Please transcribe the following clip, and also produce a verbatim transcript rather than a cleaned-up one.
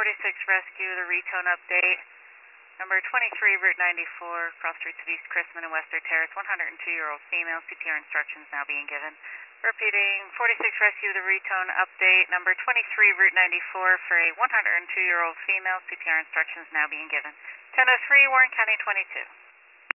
forty-six Rescue, the retone update. Number twenty-three, Route ninety-four, cross streets of East Chrisman and Wester Terrace, one hundred two-year-old female, C P R instructions now being given. Repeating, forty-six Rescue, the retone update. Number twenty-three, Route ninety-four, for a one hundred two-year-old female, C P R instructions now being given. ten oh three, Warren County twenty-two.